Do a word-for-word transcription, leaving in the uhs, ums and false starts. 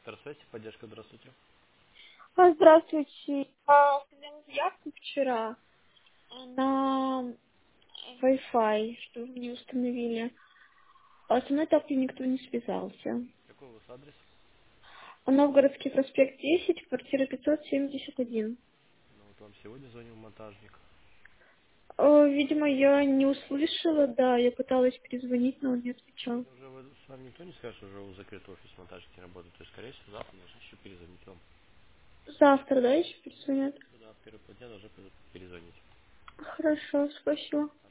Спектр связи, поддержка, здравствуйте. А, Здравствуйте. А, оставляла заявку вчера на Wi-Fi, что вы мне установили. А со мной так и никто не связался. Какой у вас адрес? Новгородский проспект десять, квартира пятьсот семьдесят один. Ну, вот вам сегодня звонил монтажник. О, видимо, я не услышала, да, я пыталась перезвонить, но он не отвечал. Сегодня уже вы- с вами никто не скажет, что уже у закрытого офис монтажники работают. То есть, скорее всего, завтра должны еще перезвонить вам. Завтра, да, еще перезвонят? Да, в первый дня должны перезвонить. Хорошо, спасибо.